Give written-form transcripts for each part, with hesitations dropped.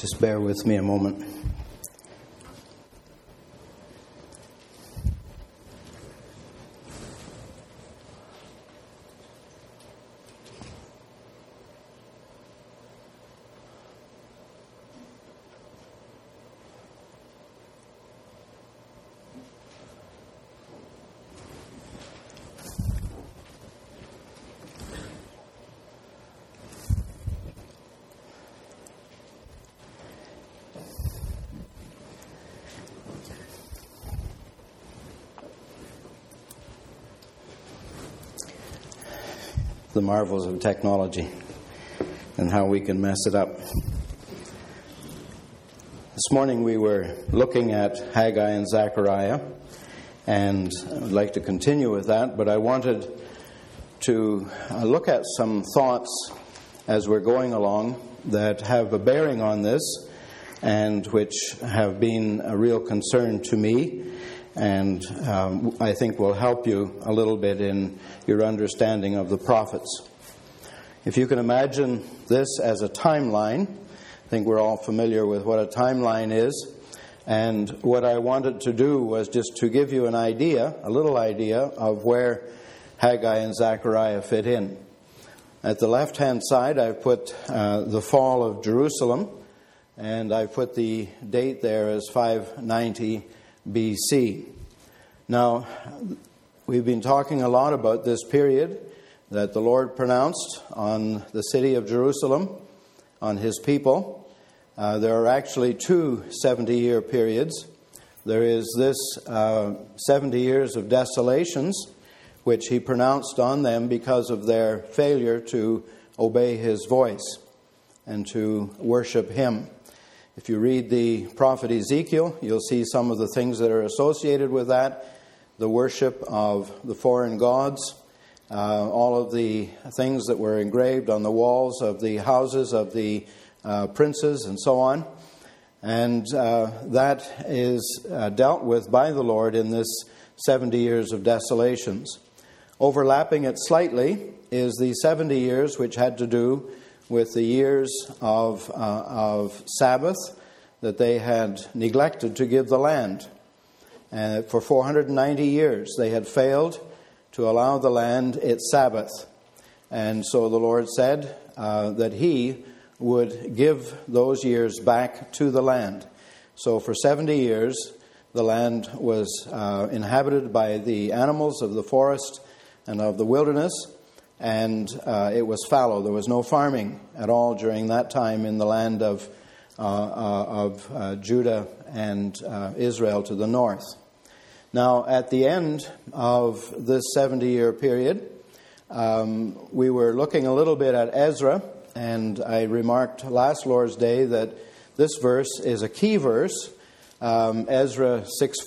Just bear with me a moment. The marvels of technology and how we can mess it up. This morning we were looking at Haggai and Zechariah, and I would like to continue with that, but I wanted to look at some thoughts as we're going along that have a bearing on this and which have been a real concern to me, and I think will help you a little bit in your understanding of the prophets. If you can imagine this as a timeline, I think we're all familiar with what a timeline is, and what I wanted to do was just to give you an idea, a little idea, of where Haggai and Zechariah fit in. At the left-hand side, I've put the fall of Jerusalem, and I've put the date there as 590 BC. Now, we've been talking a lot about this period that the Lord pronounced on the city of Jerusalem, on His people. There are actually two 70-year periods. There is this 70 years of desolations, which He pronounced on them because of their failure to obey His voice and to worship Him. If you read the prophet Ezekiel, you'll see some of the things that are associated with that. The worship of the foreign gods, all of the things that were engraved on the walls of the houses of the princes and so on. And that is dealt with by the Lord in this 70 years of desolations. Overlapping it slightly is the 70 years which had to do with the years of Sabbath that they had neglected to give the land. And for 490 years they had failed to allow the land its Sabbath. And so the Lord said that He would give those years back to the land. So for 70 years the land was inhabited by the animals of the forest and of the wilderness, and it was fallow. There was no farming at all during that time in the land of Judah and Israel to the north. Now, at the end of this 70-year period, we were looking a little bit at Ezra, and I remarked last Lord's Day that this verse is a key verse, Ezra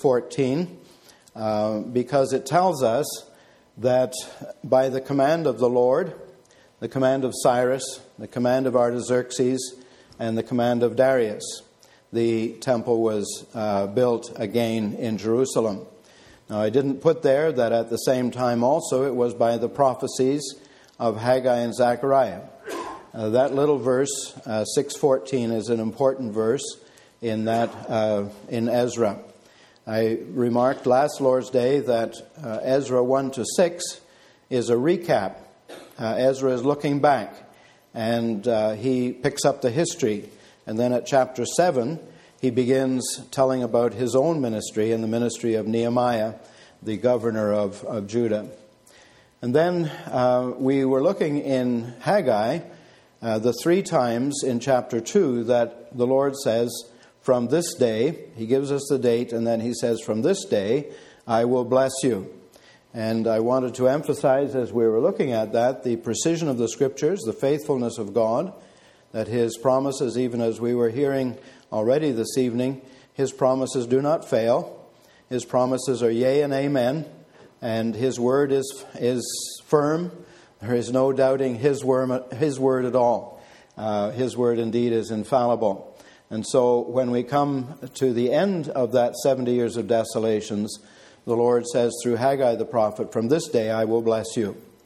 6:14, because it tells us that by the command of the Lord, the command of Cyrus, the command of Artaxerxes, and the command of Darius, the temple was built again in Jerusalem. Now, I didn't put there that at the same time also it was by the prophecies of Haggai and Zechariah. That little verse, 6:14, is an important verse in that in Ezra. I remarked last Lord's Day that Ezra 1-6 is a recap. Ezra is looking back, and he picks up the history. And then at chapter 7, he begins telling about his own ministry and the ministry of Nehemiah, the governor of Judah. And then we were looking in Haggai the three times in chapter 2 that the Lord says, from this day, He gives us the date, and then He says, from this day, I will bless you. And I wanted to emphasize as we were looking at that, the precision of the Scriptures, the faithfulness of God, that His promises, even as we were hearing already this evening, His promises do not fail. His promises are yea and amen, and His word is firm. There is no doubting His word at all. His word indeed is infallible. And so when we come to the end of that 70 years of desolations, the Lord says through Haggai the prophet, from this day I will bless you.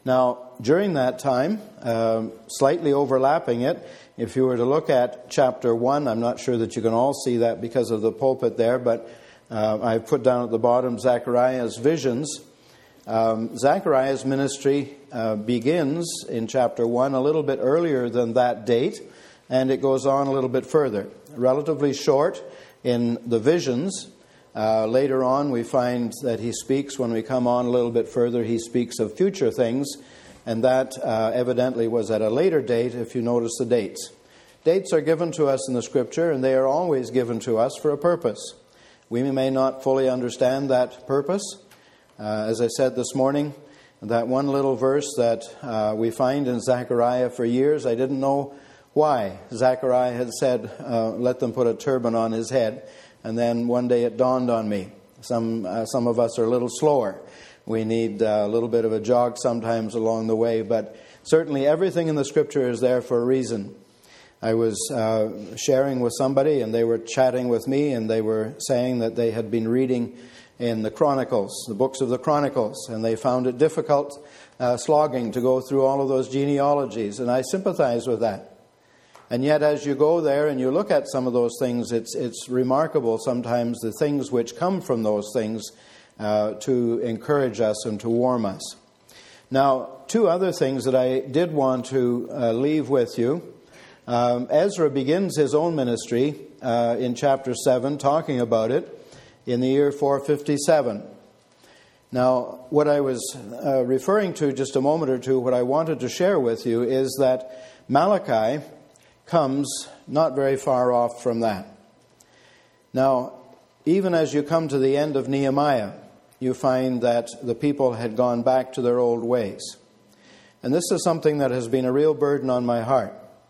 Now, during that time, slightly overlapping it, if you were to look at chapter 1, I'm not sure that you can all see that because of the pulpit there, but I've put down at the bottom Zechariah's visions. Zechariah's ministry begins in chapter 1 a little bit earlier than that date, and it goes on a little bit further. Relatively short in the visions. Later on, we find that he speaks, when we come on a little bit further, he speaks of future things, and that evidently was at a later date, if you notice the dates. Dates are given to us in the Scripture, and they are always given to us for a purpose. We may not fully understand that purpose. As I said this morning, that one little verse that we find in Zechariah for years, I didn't know why. Zechariah had said, let them put a turban on his head. And then one day it dawned on me. Some of us are a little slower. We need a little bit of a jog sometimes along the way. But certainly everything in the Scripture is there for a reason. I was sharing with somebody, and they were chatting with me, and they were saying that they had been reading in the Chronicles, the books of the Chronicles, and they found it difficult, slogging to go through all of those genealogies. And I sympathize with that. And yet, as you go there and you look at some of those things, it's remarkable sometimes the things which come from those things to encourage us and to warm us. Now, two other things that I did want to leave with you. Ezra begins his own ministry in chapter 7, talking about it in the year 457. Now, what I was referring to just a moment or two, what I wanted to share with you is that Malachi comes not very far off from that. Now, even as you come to the end of Nehemiah, you find that the people had gone back to their old ways. And this is something that has been a real burden on my heart.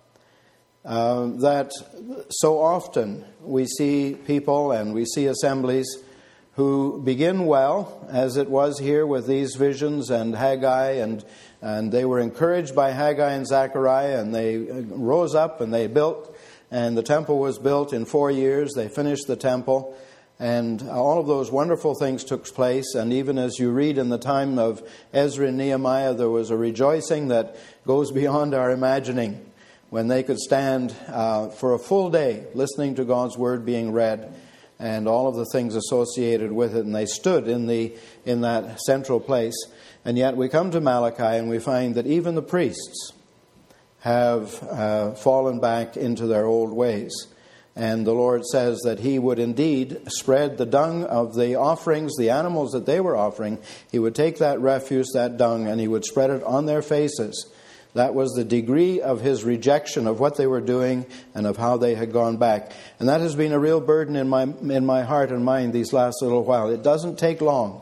That so often we see people and we see assemblies who begin well, as it was here with these visions and Haggai, and they were encouraged by Haggai and Zechariah, and they rose up and they built, and the temple was built in 4 years. They finished the temple, and all of those wonderful things took place. And even as you read in the time of Ezra and Nehemiah, there was a rejoicing that goes beyond our imagining, when they could stand for a full day listening to God's Word being read and all of the things associated with it. And they stood in that central place. And yet we come to Malachi and we find that even the priests have fallen back into their old ways. And the Lord says that He would indeed spread the dung of the offerings, the animals that they were offering. He would take that refuse, that dung, and He would spread it on their faces. That was the degree of His rejection of what they were doing and of how they had gone back. And that has been a real burden in my heart and mind these last little while. It doesn't take long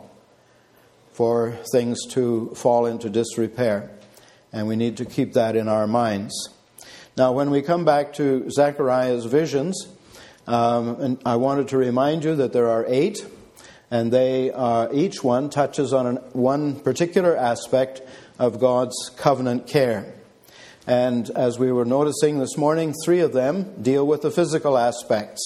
for things to fall into disrepair. And we need to keep that in our minds. Now, when we come back to Zechariah's visions, and I wanted to remind you that there are 8, and they each one touches on one particular aspect of God's covenant care. And as we were noticing this morning, 3 of them deal with the physical aspects.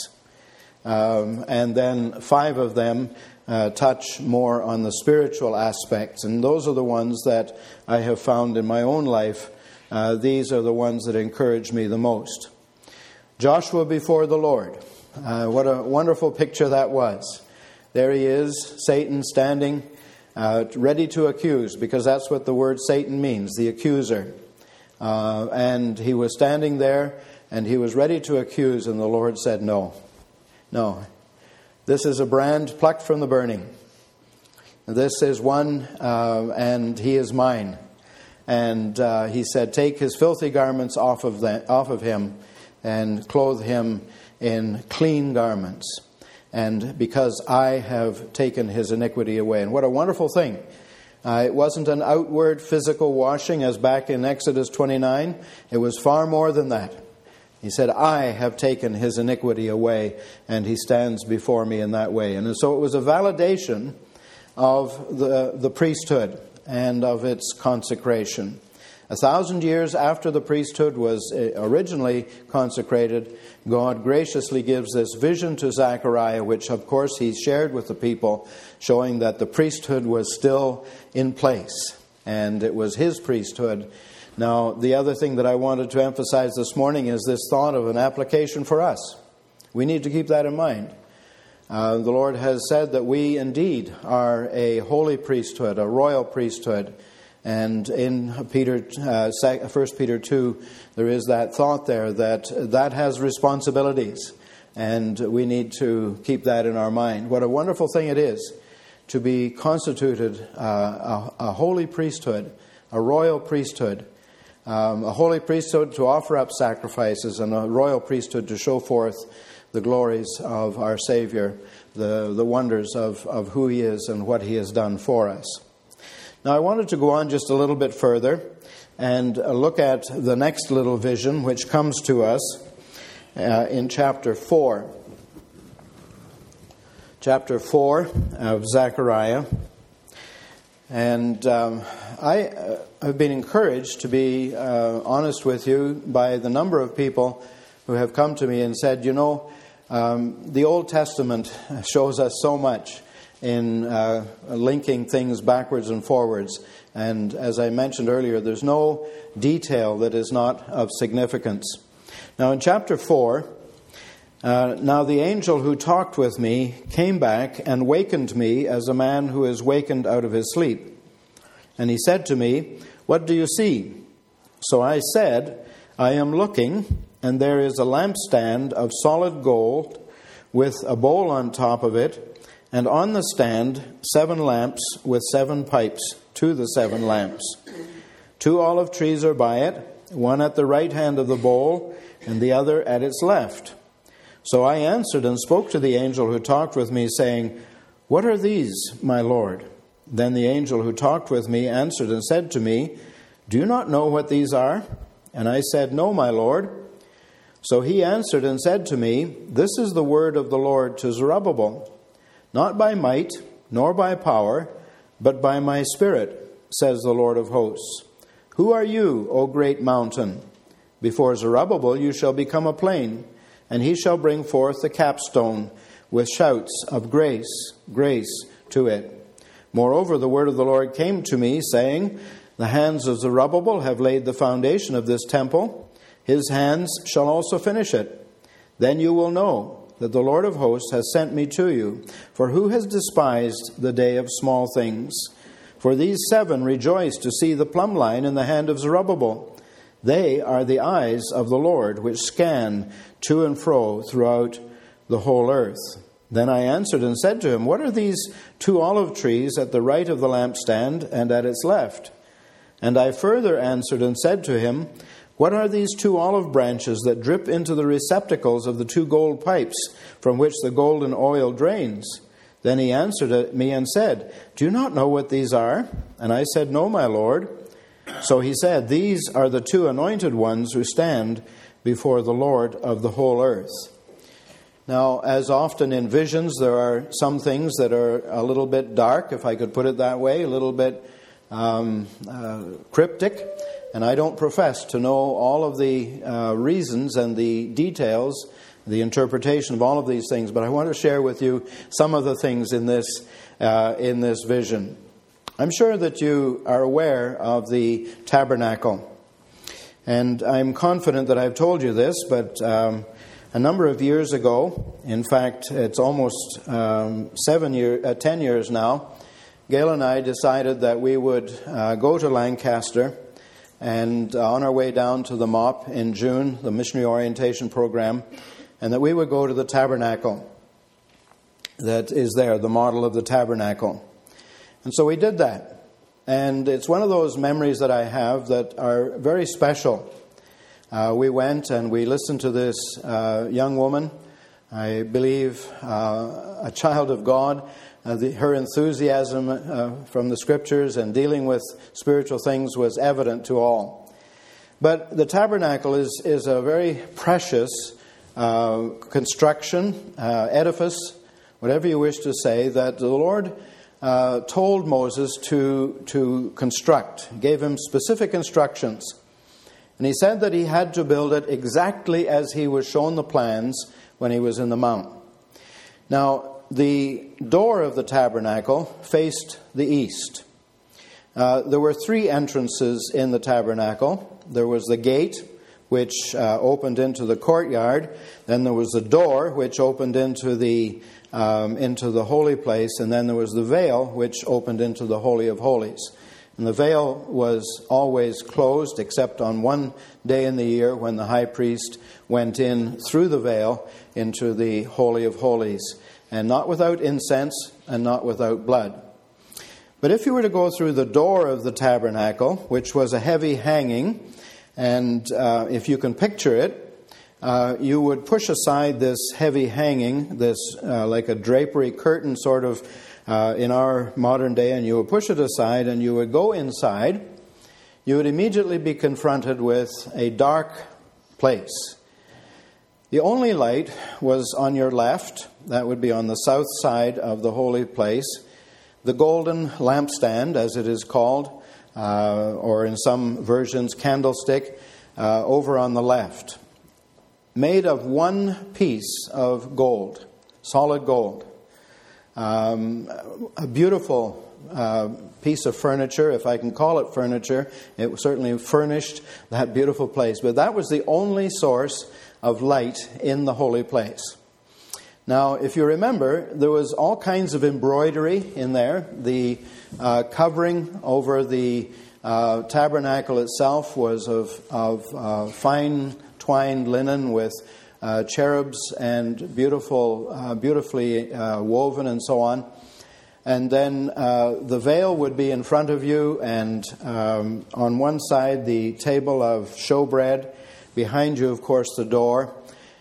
And then 5 of them touch more on the spiritual aspects. And those are the ones that I have found in my own life. These are the ones that encourage me the most. Joshua before the Lord. What a wonderful picture that was. There he is, Satan standing ready to accuse, because that's what the word Satan means, the accuser. And he was standing there, and he was ready to accuse, and the Lord said, no. This is a brand plucked from the burning. This is one, and he is mine. And he said, take his filthy garments off of him, and clothe him in clean garments. And because I have taken his iniquity away. And what a wonderful thing. It wasn't an outward physical washing as back in Exodus 29. It was far more than that. He said, I have taken his iniquity away, and he stands before me in that way. And so it was a validation of the priesthood and of its consecration. 1,000 years after the priesthood was originally consecrated, God graciously gives this vision to Zechariah, which of course he shared with the people, showing that the priesthood was still in place. and it was his priesthood. Now, the other thing that I wanted to emphasize this morning is this thought of an application for us. We need to keep that in mind. The Lord has said that we indeed are a holy priesthood, a royal priesthood. And in 1 Peter 2, there is that thought there that has responsibilities. And we need to keep that in our mind. What a wonderful thing it is to be constituted a holy priesthood, a royal priesthood. A holy priesthood to offer up sacrifices, and a royal priesthood to show forth the glories of our Savior, the wonders of who He is and what He has done for us. Now, I wanted to go on just a little bit further and look at the next little vision which comes to us in chapter 4. Chapter 4 of Zechariah. And I have been encouraged, to be honest with you, by the number of people who have come to me and said, the Old Testament shows us so much in linking things backwards and forwards. And as I mentioned earlier, there's no detail that is not of significance. Now in chapter 4, now the angel who talked with me came back and wakened me as a man who is wakened out of his sleep. And he said to me, "What do you see?" So I said, "I am looking, and there is a lampstand of solid gold with a bowl on top of it, and on the stand 7 lamps with 7 pipes to the 7 lamps. 2 olive trees are by it, one at the right hand of the bowl, and the other at its left." So I answered and spoke to the angel who talked with me, saying, "What are these, my Lord?" Then the angel who talked with me answered and said to me, "Do you not know what these are?" And I said, "No, my Lord." So he answered and said to me, "This is the word of the Lord to Zerubbabel. Not by might, nor by power, but by my Spirit, says the Lord of hosts. Who are you, O great mountain? Before Zerubbabel you shall become a plain, and he shall bring forth the capstone with shouts of grace, grace to it. Moreover, the word of the Lord came to me, saying, The hands of Zerubbabel have laid the foundation of this temple. His hands shall also finish it. Then you will know that the Lord of hosts has sent me to you. For who has despised the day of small things? For these 7 rejoice to see the plumb line in the hand of Zerubbabel. They are the eyes of the Lord, which scan to and fro throughout the whole earth. Then I answered and said to him, What are these 2 olive trees at the right of the lampstand and at its left? And I further answered and said to him, What are these 2 olive branches that drip into the receptacles of the 2 gold pipes from which the golden oil drains? Then he answered me and said, Do you not know what these are? And I said, No, my Lord. So he said, These are the 2 anointed ones who stand before the Lord of the whole earth. Now, as often in visions, there are some things that are a little bit dark, if I could put it that way, a little bit cryptic. And I don't profess to know all of the reasons and the details, the interpretation of all of these things, but I want to share with you some of the things in this vision. I'm sure that you are aware of the tabernacle. And I'm confident that I've told you this, but a number of years ago, in fact, it's almost 10 years now, Gail and I decided that we would go to Lancaster, and on our way down to the MOP in June, the Missionary Orientation Program, and that we would go to the tabernacle that is there, the model of the tabernacle. And so we did that. And it's one of those memories that I have that are very special. We went and we listened to this young woman, I believe a child of God. Her enthusiasm from the Scriptures and dealing with spiritual things was evident to all. But the tabernacle is a very precious construction, edifice, whatever you wish to say, that the Lord told Moses to construct, gave him specific instructions. And he said that he had to build it exactly as he was shown the plans when he was in the mount. Now, the door of the tabernacle faced the east. there were three entrances in the tabernacle. There was the gate, which opened into the courtyard. Then there was the door, which opened into the holy place. And then there was the veil, which opened into the Holy of Holies. And the veil was always closed, except on one day in the year when the high priest went in through the veil into the Holy of Holies, and not without incense and not without blood. But if you were to go through the door of the tabernacle, which was a heavy hanging, and if you can picture it, you would push aside this heavy hanging, this like a drapery curtain sort of in our modern day, and you would push it aside and you would go inside. You would immediately be confronted with a dark place. The only light was on your left. That would be on the south side of the holy place. The golden lampstand, as it is called, or in some versions, candlestick, over on the left. Made of one piece of gold, solid gold. A beautiful piece of furniture, if I can call it furniture. It certainly furnished that beautiful place. But that was the only source of light in the holy place. Now, if you remember, there was all kinds of embroidery in there. The covering over the tabernacle itself was of fine twined linen with cherubs and beautifully woven and so on. And then the veil would be in front of you, and on one side the table of showbread, behind you, of course, the door.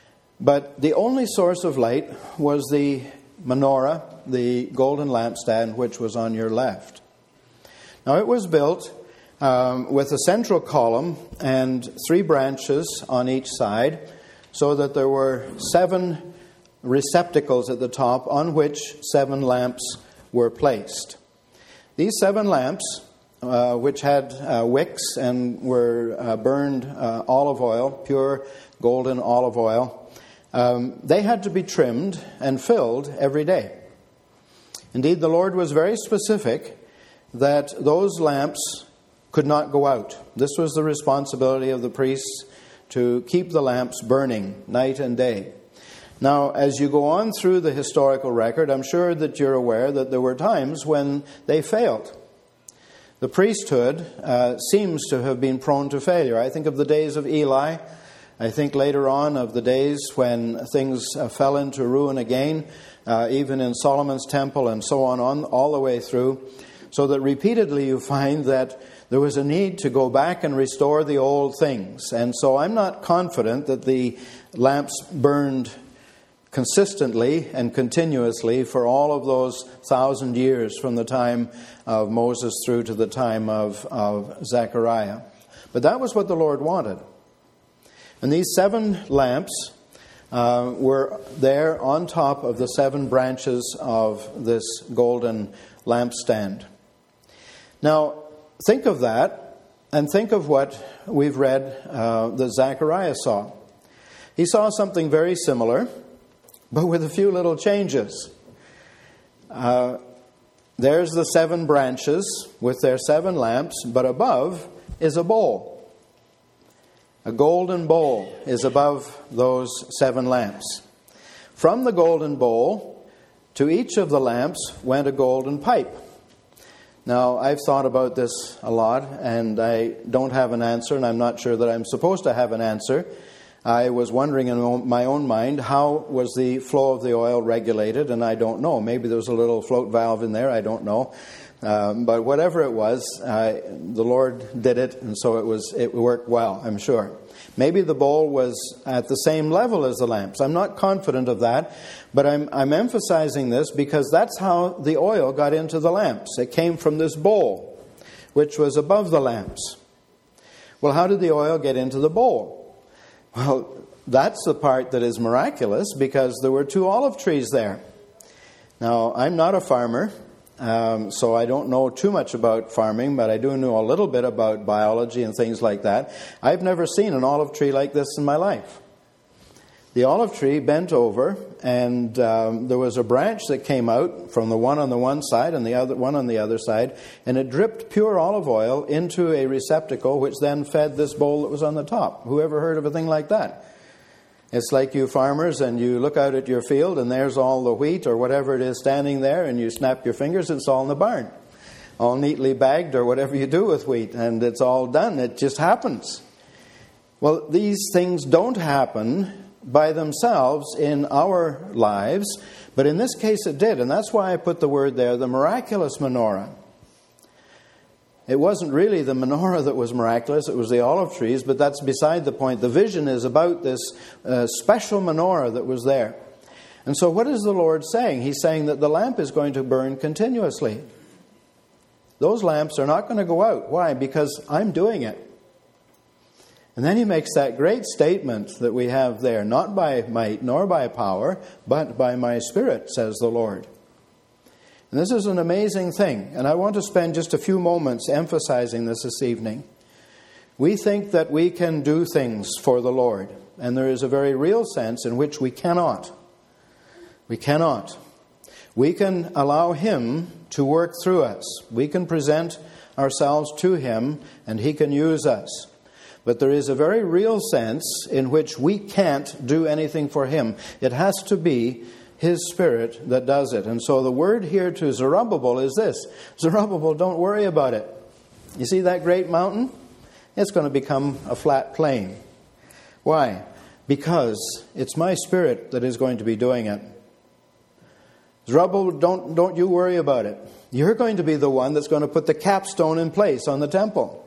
But the only source of light was the menorah, the golden lampstand, which was on your left. Now it was built with a central column and 3 branches on each side, so that there were 7 receptacles at the top on which 7 lamps were placed. These 7 lamps, which had wicks and were burned olive oil, pure golden olive oil, they had to be trimmed and filled every day. Indeed, the Lord was very specific that those lamps could not go out. This was the responsibility of the priests, to keep the lamps burning night and day. Now, as you go on through the historical record, I'm sure that you're aware that there were times when they failed. The priesthood seems to have been prone to failure. I think of the days of Eli. I think later on of the days when things fell into ruin again, even in Solomon's temple and so on all the way through. So that repeatedly you find that there was a need to go back and restore the old things. And so I'm not confident that the lamps burned consistently and continuously for all of those 1,000 years from the time of Moses through to the time of Zechariah. But that was what the Lord wanted. And these 7 lamps were there on top of the 7 branches of this golden lampstand. Now, think of that, and think of what we've read that Zechariah saw. He saw something very similar, but with a few little changes. There's the 7 branches with their 7 lamps, but above is a bowl. A golden bowl is above those 7 lamps. From the golden bowl to each of the lamps went a golden pipe. Now, I've thought about this a lot, and I don't have an answer, and I'm not sure that I'm supposed to have an answer. I was wondering in my own mind, how was the flow of the oil regulated? And I don't know. Maybe there was a little float valve in there. I don't know. But whatever it was, the Lord did it, and so it worked well, I'm sure. Maybe the bowl was at the same level as the lamps. I'm not confident of that, but I'm emphasizing this because that's how the oil got into the lamps. It came from this bowl, which was above the lamps. Well, how did the oil get into the bowl? Well, that's the part that is miraculous, because there were 2 olive trees there. Now, I'm not a farmer, so I don't know too much about farming, but I do know a little bit about biology and things like that. I've never seen an olive tree like this in my life. The olive tree bent over, and there was a branch that came out from the one on the one side and the other one on the other side, and it dripped pure olive oil into a receptacle, which then fed this bowl that was on the top. Who ever heard of a thing like that? It's like you farmers, and you look out at your field, and there's all the wheat or whatever it is standing there, and you snap your fingers, it's all in the barn, all neatly bagged or whatever you do with wheat, and it's all done. It just happens. Well, these things don't happen by themselves in our lives, but in this case it did, and that's why I put the word there, the miraculous menorah. It wasn't really the menorah that was miraculous, it was the olive trees, but that's beside the point. The vision is about this special menorah that was there. And so what is the Lord saying? He's saying that the lamp is going to burn continuously. Those lamps are not going to go out. Why? Because I'm doing it. And then he makes that great statement that we have there, not by might nor by power, but by my Spirit, says the Lord. And this is an amazing thing, and I want to spend just a few moments emphasizing this evening. We think that we can do things for the Lord, and there is a very real sense in which we cannot. We cannot. We can allow Him to work through us. We can present ourselves to Him, and He can use us. But there is a very real sense in which we can't do anything for Him. It has to be His Spirit that does it. And so the word here to Zerubbabel is this: Zerubbabel, don't worry about it. You see that great mountain? It's going to become a flat plain. Why? Because it's my Spirit that is going to be doing it. Zerubbabel, don't you worry about it. You're going to be the one that's going to put the capstone in place on the temple.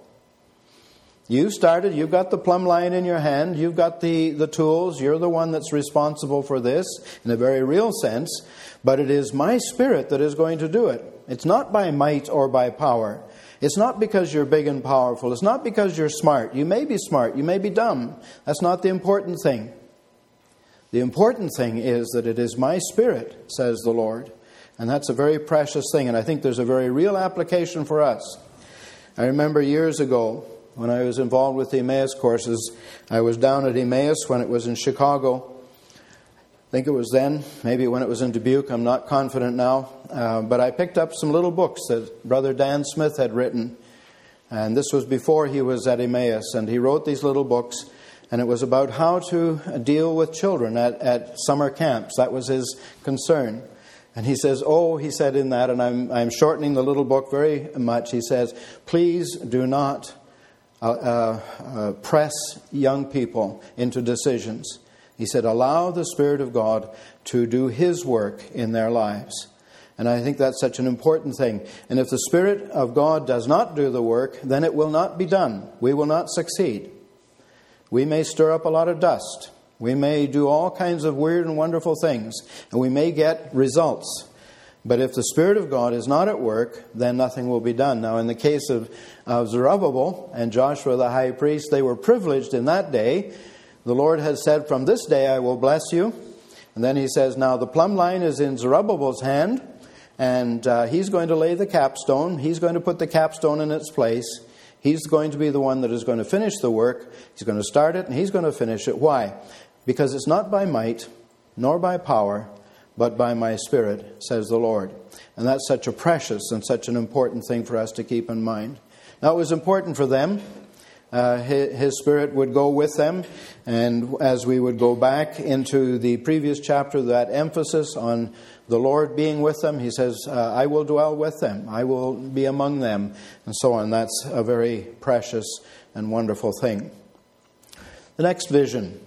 You started, you've got the plumb line in your hand, you've got the tools, you're the one that's responsible for this in a very real sense, but it is my Spirit that is going to do it. It's not by might or by power. It's not because you're big and powerful. It's not because you're smart. You may be smart, you may be dumb. That's not the important thing. The important thing is that it is my Spirit, says the Lord. And that's a very precious thing, and I think there's a very real application for us. I remember years ago, when I was involved with the Emmaus courses, I was down at Emmaus when it was in Chicago. I think it was then, maybe when it was in Dubuque, I'm not confident now. But I picked up some little books that Brother Dan Smith had written. And this was before he was at Emmaus. And he wrote these little books. And it was about how to deal with children at summer camps. That was his concern. And he says, he said in that, and I'm shortening the little book very much. He says, please do not press young people into decisions. He said, allow the Spirit of God to do His work in their lives. And I think that's such an important thing. And if the Spirit of God does not do the work, then it will not be done. We will not succeed. We may stir up a lot of dust. We may do all kinds of weird and wonderful things. And we may get results. But if the Spirit of God is not at work, then nothing will be done. Now, in the case of Zerubbabel and Joshua the high priest, they were privileged in that day. The Lord has said, from this day I will bless you. And then He says, now the plumb line is in Zerubbabel's hand, and he's going to lay the capstone. He's going to put the capstone in its place. He's going to be the one that is going to finish the work. He's going to start it, and He's going to finish it. Why? Because it's not by might, nor by power, but by my Spirit, says the Lord. And that's such a precious and such an important thing for us to keep in mind. Now, it was important for them. His Spirit would go with them. And as we would go back into the previous chapter, that emphasis on the Lord being with them, He says, I will dwell with them. I will be among them. And so on. That's a very precious and wonderful thing. The next vision.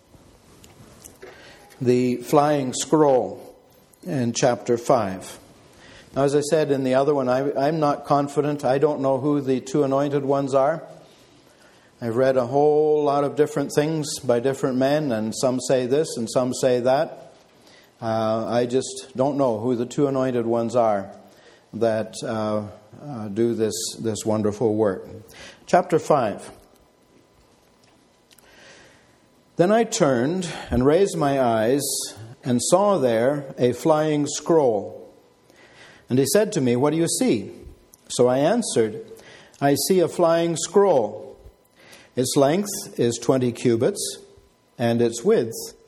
The flying scroll in chapter 5. Now, as I said in the other one, I'm not confident. I don't know who the two anointed ones are. I've read a whole lot of different things by different men, and some say this and some say that. I just don't know who the two anointed ones are that do this wonderful work. Chapter 5. Then I turned and raised my eyes and saw there a flying scroll. And he said to me, what do you see? So I answered, I see a flying scroll. Its length is 20 cubits, and its width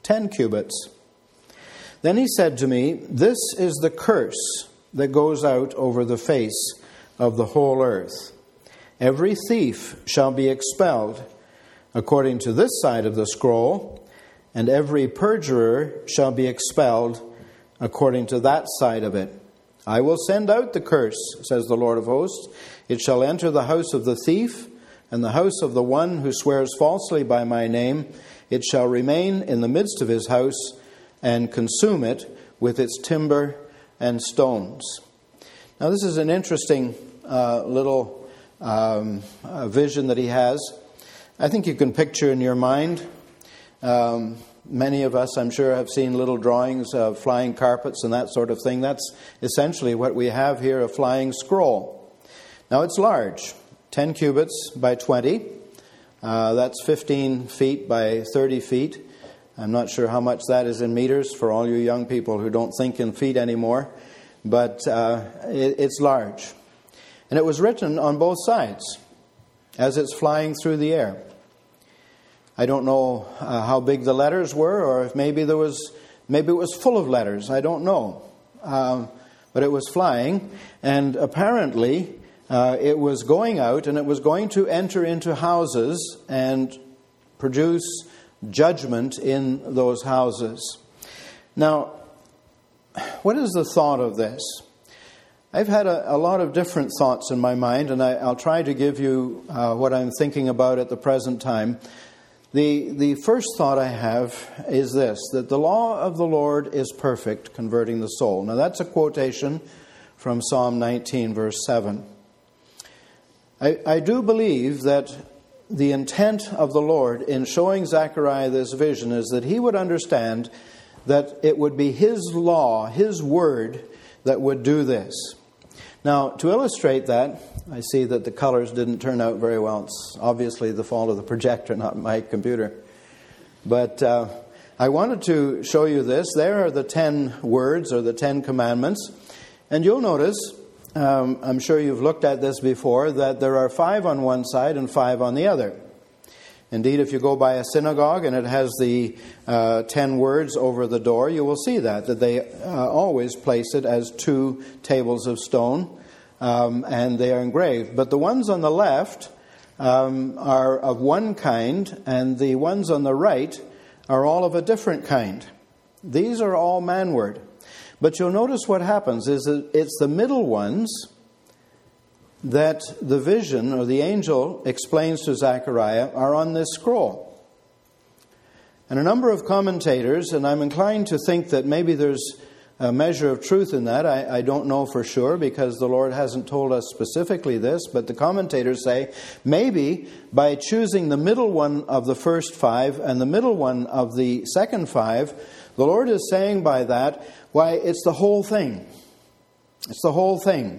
10 cubits. Then he said to me, "This is the curse that goes out over the face of the whole earth. Every thief shall be expelled according to this side of the scroll, and every perjurer shall be expelled according to that side of it. I will send out the curse, says the Lord of hosts. It shall enter the house of the thief, and the house of the one who swears falsely by my name. It shall remain in the midst of his house, and consume it with its timber and stones." Now this is an interesting little vision that he has. I think you can picture in your mind, many of us, I'm sure, have seen little drawings of flying carpets and that sort of thing. That's essentially what we have here, a flying scroll. Now it's large, 10 cubits by 20. That's 15 feet by 30 feet. I'm not sure how much that is in meters for all you young people who don't think in feet anymore, but it's large. And it was written on both sides as it's flying through the air. I don't know how big the letters were, or if maybe it was full of letters. I don't know, but it was flying, and apparently it was going out, and it was going to enter into houses and produce judgment in those houses. Now, what is the thought of this? I've had a lot of different thoughts in my mind, and I'll try to give you what I'm thinking about at the present time. The first thought I have is this, that the law of the Lord is perfect, converting the soul. Now that's a quotation from Psalm 19, verse 7. I do believe that the intent of the Lord in showing Zechariah this vision is that he would understand that it would be his law, his word, that would do this. Now, to illustrate that, I see that the colors didn't turn out very well. It's obviously the fault of the projector, not my computer. But I wanted to show you this. There are the 10 words, or the 10 commandments. And you'll notice, I'm sure you've looked at this before, that there are 5 on one side and 5 on the other. Indeed, if you go by a synagogue and it has the 10 words over the door, you will see that they always place it as 2 tables of stone, and they are engraved. But the ones on the left are of one kind, and the ones on the right are all of a different kind. These are all manward. But you'll notice what happens is that it's the middle ones that the vision, or the angel explains to Zechariah, are on this scroll. And a number of commentators, and I'm inclined to think that maybe there's a measure of truth in that. I don't know for sure, because the Lord hasn't told us specifically this, but the commentators say maybe by choosing the middle one of the first 5 and the middle one of the second 5, the Lord is saying by that, why, it's the whole thing. It's the whole thing.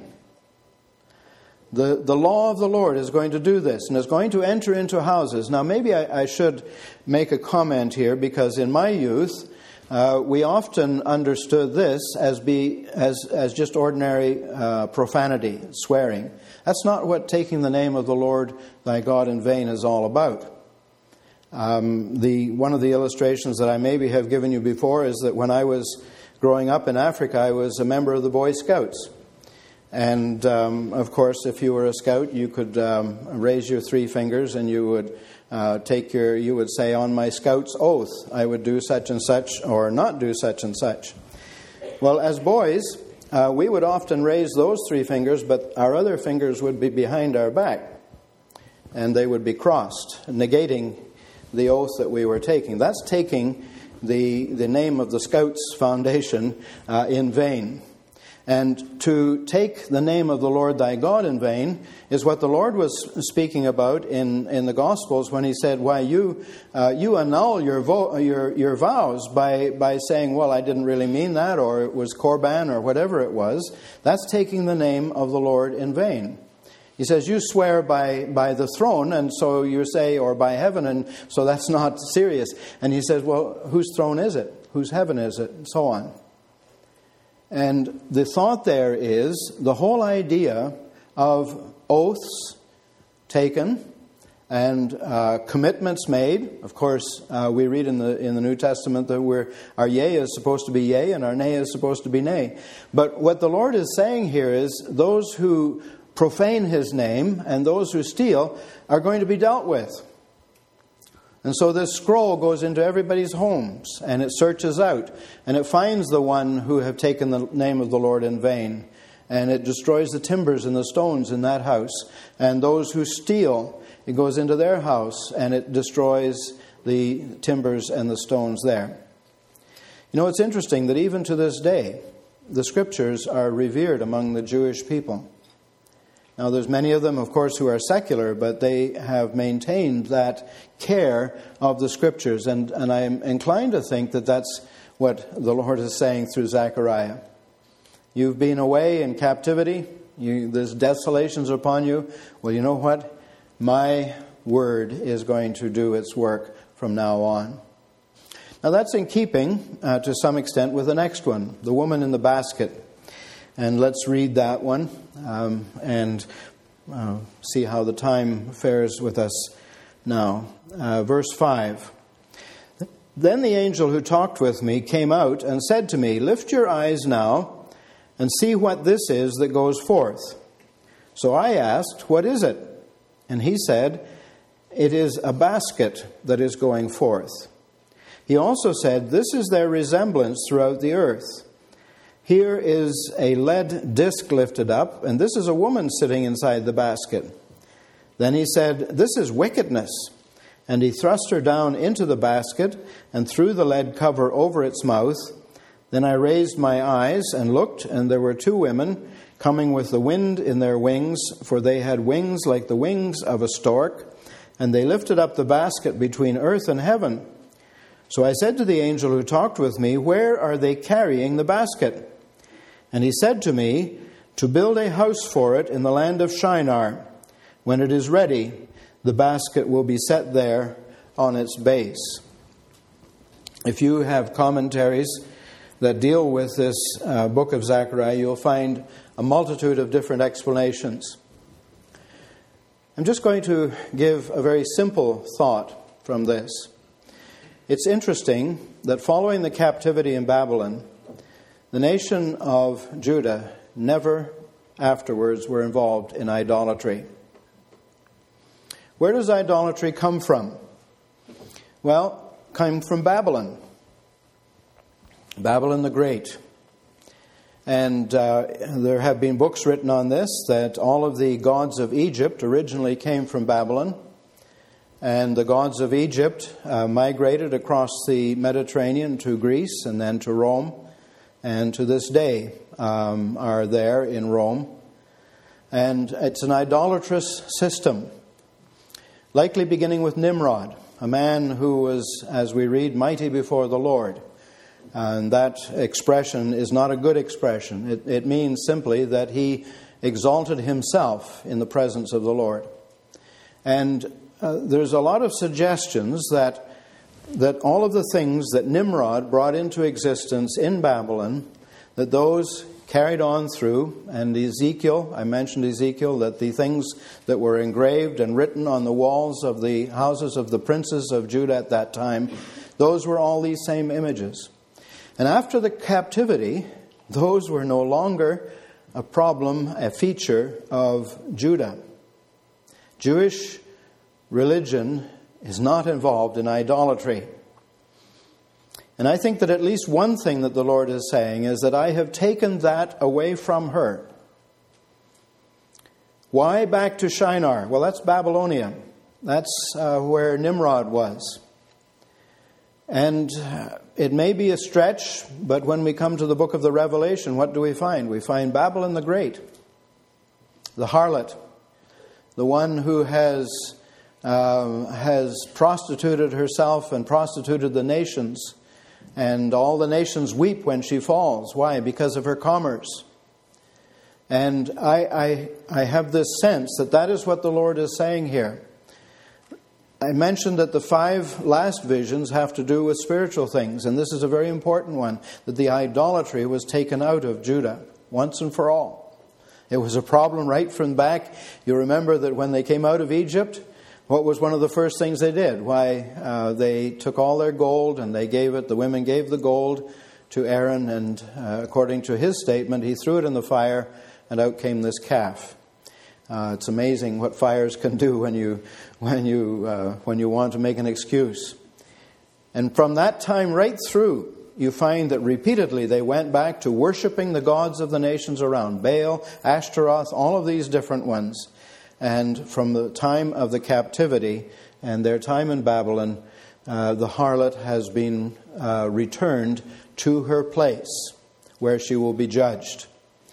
The law of the Lord is going to do this, and is going to enter into houses. Now, maybe I should make a comment here, because in my youth, we often understood this as just ordinary profanity, swearing. That's not what taking the name of the Lord thy God in vain is all about. One of the illustrations that I maybe have given you before is that when I was growing up in Africa, I was a member of the Boy Scouts. And, of course, if you were a scout, you could raise your 3 fingers and you would you would say, on my scout's oath, I would do such and such or not do such and such. Well, as boys, we would often raise those 3 fingers, but our other fingers would be behind our back. And they would be crossed, negating the oath that we were taking. That's taking the name of the Scouts Foundation in vain. And to take the name of the Lord thy God in vain is what the Lord was speaking about in the Gospels when he said, why, you annul your vows by saying, well, I didn't really mean that, or it was Korban, or whatever it was. That's taking the name of the Lord in vain. He says, you swear by the throne, and so you say, or by heaven, and so that's not serious. And he says, well, whose throne is it? Whose heaven is it? And so on. And the thought there is the whole idea of oaths taken and commitments made. Of course, we read in the New Testament that our yea is supposed to be yea and our nay is supposed to be nay. But what the Lord is saying here is those who profane His name and those who steal are going to be dealt with. And so this scroll goes into everybody's homes, and it searches out, and it finds the one who have taken the name of the Lord in vain, and it destroys the timbers and the stones in that house. And those who steal, it goes into their house, and it destroys the timbers and the stones there. You know, it's interesting that even to this day, the Scriptures are revered among the Jewish people. Now, there's many of them, of course, who are secular, but they have maintained that care of the Scriptures. And I'm inclined to think that that's what the Lord is saying through Zechariah. You've been away in captivity. There's desolations upon you. Well, you know what? My word is going to do its work from now on. Now, that's in keeping, to some extent, with the next one, the woman in the basket. And let's read that one and see how the time fares with us now. Verse 5. Then the angel who talked with me came out and said to me, "Lift your eyes now and see what this is that goes forth." So I asked, "What is it?" And he said, "It is a basket that is going forth." He also said, "This is their resemblance throughout the earth. Here is a lead disc lifted up, and this is a woman sitting inside the basket." Then he said, "This is wickedness." And he thrust her down into the basket and threw the lead cover over its mouth. Then I raised my eyes and looked, and there were two women coming with the wind in their wings, for they had wings like the wings of a stork, and they lifted up the basket between earth and heaven. So I said to the angel who talked with me, "Where are they carrying the basket?" And he said to me, "To build a house for it in the land of Shinar. When it is ready, the basket will be set there on its base." If you have commentaries that deal with this book of Zechariah, you'll find a multitude of different explanations. I'm just going to give a very simple thought from this. It's interesting that following the captivity in Babylon, the nation of Judah never afterwards were involved in idolatry. Where does idolatry come from? Well, it came from Babylon. Babylon the Great. And there have been books written on this, that all of the gods of Egypt originally came from Babylon. And the gods of Egypt migrated across the Mediterranean to Greece and then to Rome. And to this day are there in Rome. And it's an idolatrous system, likely beginning with Nimrod, a man who was, as we read, mighty before the Lord. And that expression is not a good expression. It means simply that he exalted himself in the presence of the Lord. And there's a lot of suggestions that all of the things that Nimrod brought into existence in Babylon, that those carried on through, and Ezekiel, I mentioned Ezekiel, that the things that were engraved and written on the walls of the houses of the princes of Judah at that time, those were all these same images. And after the captivity, those were no longer a problem, a feature of Judah. Jewish religion is not involved in idolatry. And I think that at least one thing that the Lord is saying is that I have taken that away from her. Why back to Shinar? Well, that's Babylonia. That's where Nimrod was. And it may be a stretch, but when we come to the book of the Revelation, what do we find? We find Babylon the Great, the harlot, the one who has prostituted herself and prostituted the nations. And all the nations weep when she falls. Why? Because of her commerce. And I have this sense that is what the Lord is saying here. I mentioned that the 5 last visions have to do with spiritual things, and this is a very important one, that the idolatry was taken out of Judah once and for all. It was a problem right from back. You remember that when they came out of Egypt, what was one of the first things they did? Why, they took all their gold and they gave it, the women gave the gold to Aaron, and according to his statement, he threw it in the fire and out came this calf. It's amazing what fires can do when you want to make an excuse. And from that time right through, you find that repeatedly they went back to worshiping the gods of the nations around, Baal, Ashtaroth, all of these different ones. And from the time of the captivity and their time in Babylon, the harlot has been returned to her place where she will be judged.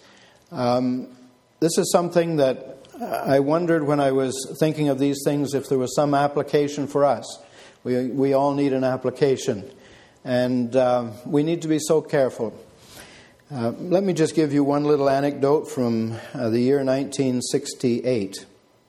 This is something that I wondered when I was thinking of these things if there was some application for us. We all need an application. And we need to be so careful. Let me just give you one little anecdote from the year 1968.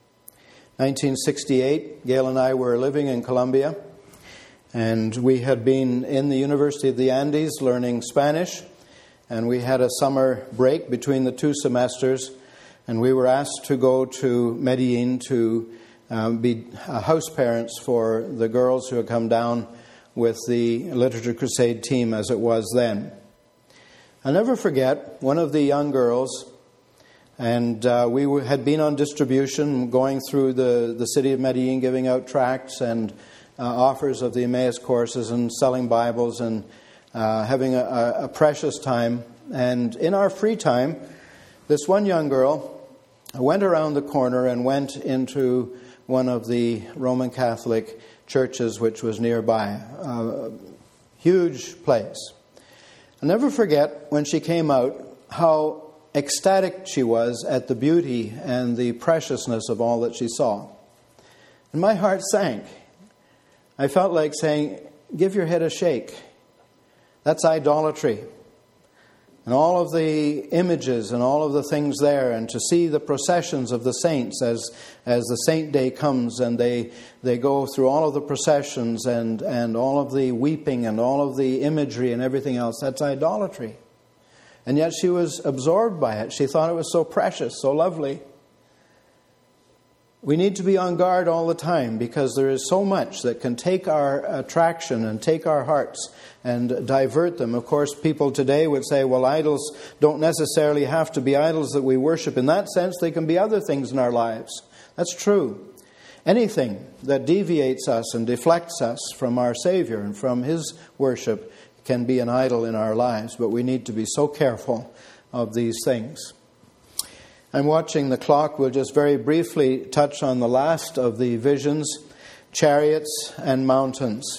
1968, Gail and I were living in Colombia, and we had been in the University of the Andes learning Spanish, and we had a summer break between the two semesters, and we were asked to go to Medellin to be house parents for the girls who had come down with the Literature Crusade team as it was then. I'll never forget one of the young girls, and we had been on distribution, going through the city of Medellin, giving out tracts and offers of the Emmaus courses and selling Bibles and having a precious time. And in our free time, this one young girl went around the corner and went into one of the Roman Catholic churches which was nearby. A huge place. I'll never forget when she came out how ecstatic she was at the beauty and the preciousness of all that she saw. And my heart sank. I felt like saying, give your head a shake. That's idolatry. And all of the images and all of the things there, and to see the processions of the saints as the saint day comes, and they go through all of the processions and all of the weeping and all of the imagery and everything else, that's idolatry. And yet she was absorbed by it. She thought it was so precious, so lovely. We need to be on guard all the time, because there is so much that can take our attraction and take our hearts and divert them. Of course, people today would say, well, idols don't necessarily have to be idols that we worship. In that sense, they can be other things in our lives. That's true. Anything that deviates us and deflects us from our Savior and from His worship can be an idol in our lives. But we need to be so careful of these things. I'm watching the clock. We'll just very briefly touch on the last of the visions, chariots and mountains.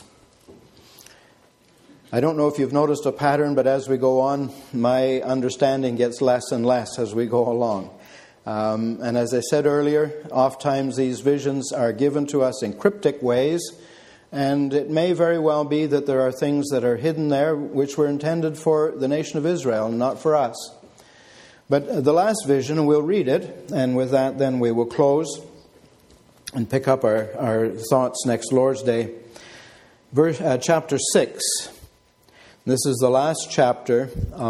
I don't know if you've noticed a pattern, but as we go on, my understanding gets less and less as we go along. And as I said earlier, oftentimes these visions are given to us in cryptic ways, and it may very well be that there are things that are hidden there which were intended for the nation of Israel and not for us. But the last vision, and we'll read it, and with that then we will close and pick up our thoughts next Lord's Day. Chapter 6. This is the last chapter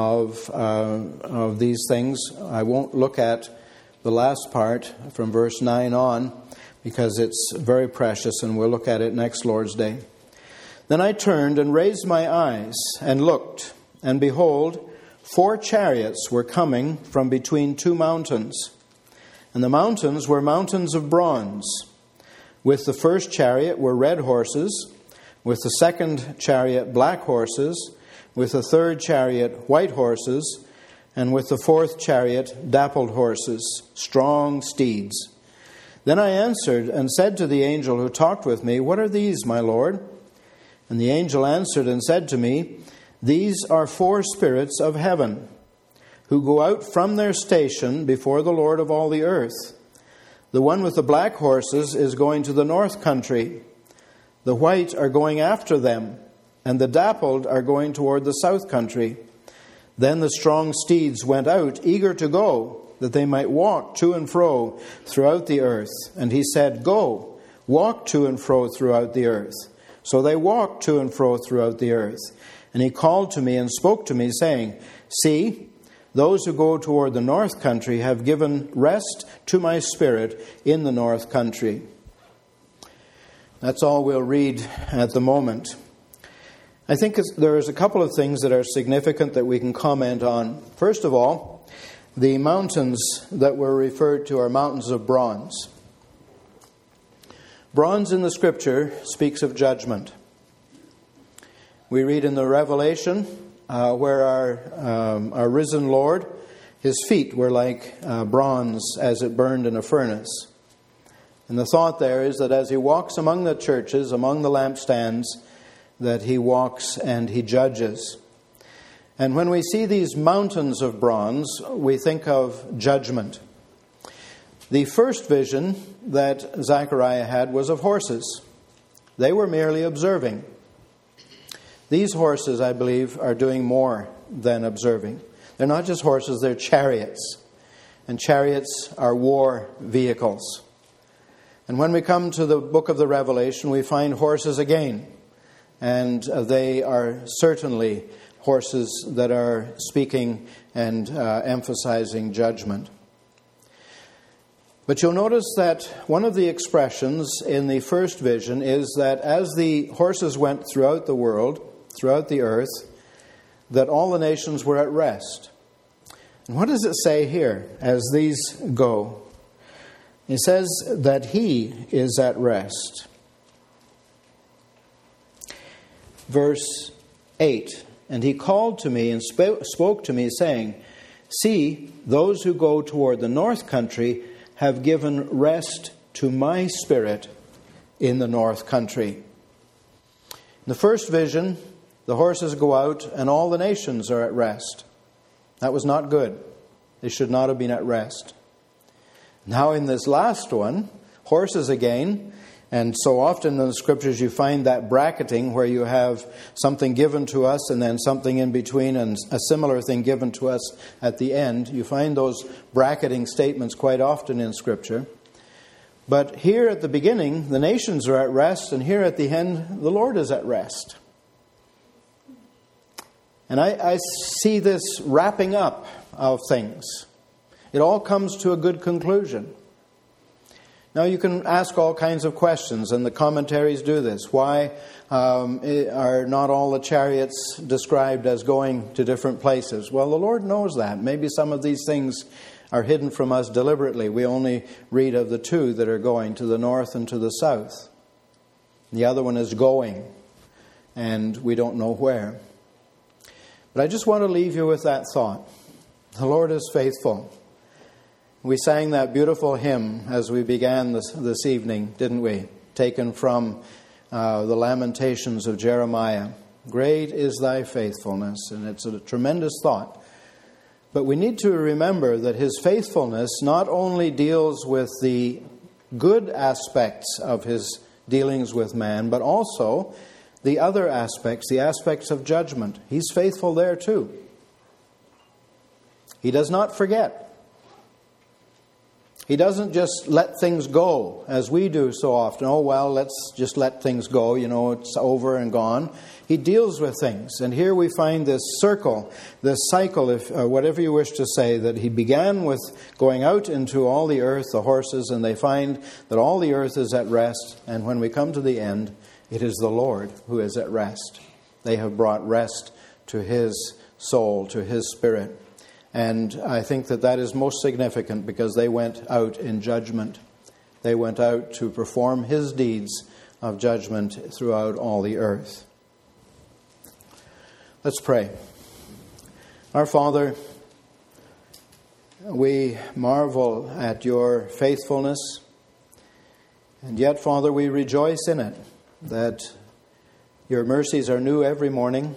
of these things. I won't look at the last part from verse 9 on, because it's very precious, and we'll look at it next Lord's Day. Then I turned and raised my eyes and looked, and behold, 4 chariots were coming from between 2 mountains. And the mountains were mountains of bronze. With the first chariot were red horses, with the second chariot black horses, with the third chariot white horses, and with the fourth chariot dappled horses, strong steeds. Then I answered and said to the angel who talked with me, "What are these, my Lord?" And the angel answered and said to me, "These are 4 spirits of heaven, who go out from their station before the Lord of all the earth. The one with the black horses is going to the north country. The white are going after them, and the dappled are going toward the south country." Then the strong steeds went out, eager to go, that they might walk to and fro throughout the earth. And he said, "Go, walk to and fro throughout the earth." So they walked to and fro throughout the earth. And he called to me and spoke to me, saying, "See, those who go toward the north country have given rest to my spirit in the north country." That's all we'll read at the moment. I think there's a couple of things that are significant that we can comment on. First of all, the mountains that were referred to are mountains of bronze. Bronze in the Scripture speaks of judgment. We read in the Revelation where our risen Lord, His feet were like bronze as it burned in a furnace. And the thought there is that as He walks among the churches, among the lampstands, that He walks and He judges. And when we see these mountains of bronze, we think of judgment. The first vision that Zechariah had was of horses. They were merely observing. These horses, I believe, are doing more than observing. They're not just horses, they're chariots. And chariots are war vehicles. And when we come to the book of the Revelation, we find horses again. And they are certainly horses that are speaking and emphasizing judgment. But you'll notice that one of the expressions in the first vision is that as the horses went throughout the world, throughout the earth, that all the nations were at rest. And what does it say here as these go? It says that He is at rest. Verse 8, and He called to me and spoke to me, saying, See, those who go toward the north country have given rest to my spirit in the north country. In the first vision, the horses go out and all the nations are at rest. That was not good. They should not have been at rest. Now in this last one, horses again, and so often in the Scriptures you find that bracketing where you have something given to us and then something in between and a similar thing given to us at the end. You find those bracketing statements quite often in Scripture. But here at the beginning, the nations are at rest, and here at the end, the Lord is at rest. And I see this wrapping up of things. It all comes to a good conclusion. Now you can ask all kinds of questions, and the commentaries do this. Why are not all the chariots described as going to different places? Well, the Lord knows that. Maybe some of these things are hidden from us deliberately. We only read of the two that are going to the north and to the south. The other one is going, and we don't know where. But I just want to leave you with that thought. The Lord is faithful. We sang that beautiful hymn as we began this evening, didn't we? Taken from the Lamentations of Jeremiah. Great is thy faithfulness. And it's a tremendous thought. But we need to remember that His faithfulness not only deals with the good aspects of His dealings with man, but also the other aspects, the aspects of judgment. He's faithful there too. He does not forget. He doesn't just let things go as we do so often. Oh, well, let's just let things go. You know, it's over and gone. He deals with things. And here we find this circle, this cycle, if whatever you wish to say, that He began with going out into all the earth, the horses, and they find that all the earth is at rest. And when we come to the end, it is the Lord who is at rest. They have brought rest to His soul, to His spirit. And I think that is most significant because they went out in judgment. They went out to perform His deeds of judgment throughout all the earth. Let's pray. Our Father, we marvel at Your faithfulness. And yet, Father, we rejoice in it, that Your mercies are new every morning.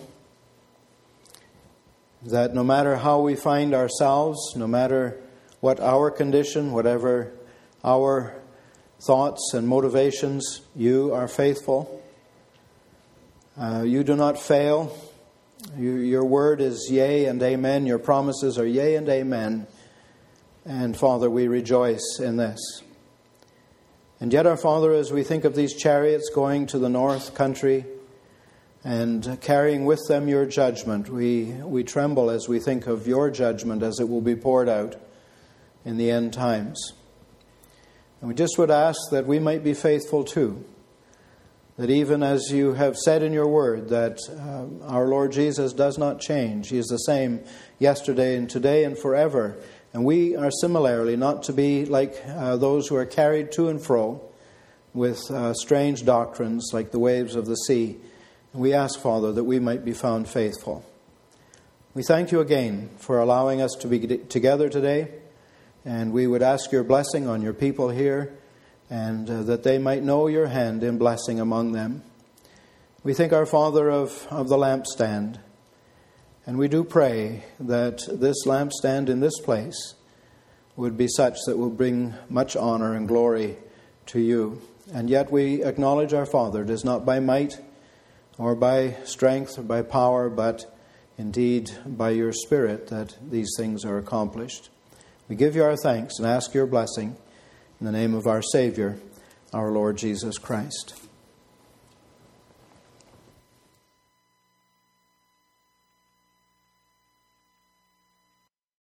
That no matter how we find ourselves, no matter what our condition, whatever our thoughts and motivations, You are faithful. You do not fail. Your word is yea and amen. Your promises are yea and amen. And Father, we rejoice in this. And yet, our Father, as we think of these chariots going to the north country, and carrying with them Your judgment, we tremble as we think of Your judgment as it will be poured out in the end times. And we just would ask that we might be faithful too, that even as you have said in your word that our Lord Jesus does not change. He is the same yesterday and today and forever. And we are similarly not to be like those who are carried to and fro with strange doctrines like the waves of the sea. And we ask, Father, that we might be found faithful. We thank you again for allowing us to be together today. And we would ask your blessing on your people here, and that they might know your hand in blessing among them. We thank our Father of the lampstand. And we do pray that this lampstand in this place would be such that will bring much honor and glory to you. And yet we acknowledge, our Father, it is not by might or by strength or by power, but indeed by your Spirit that these things are accomplished. We give you our thanks and ask your blessing in the name of our Savior, our Lord Jesus Christ.